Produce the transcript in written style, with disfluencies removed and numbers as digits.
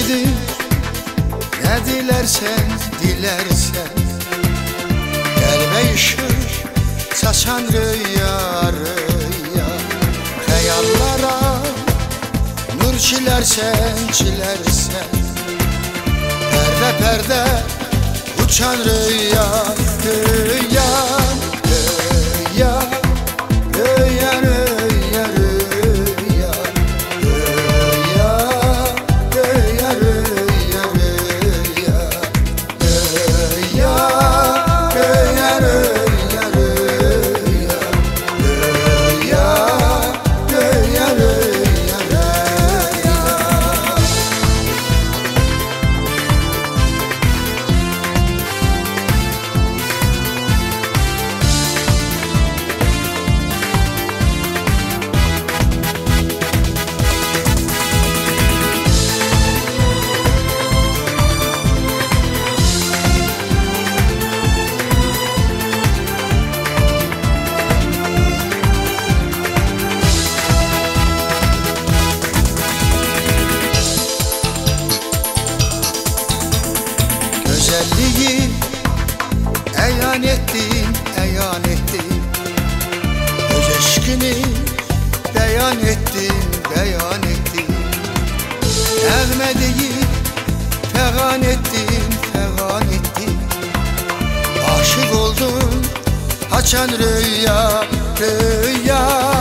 etmedim, ne dilersen dilersen. Kalbe ışık saçan rüya rüya, hayallara nur çilersen çilersen. Perde perde uçan rüya rüya rüya rüya rüya rüya rüya rüya rüya rüya rüya rüya rüya rüya rüya rüya rüya. Güzelliği eyan ettin, eyan ettin. Öz aşkını beyan ettin, beyan ettin. Nəğmə deyib fəğan ettin, fəğan ettin. Aşık oldun, haçan rüya, rüya.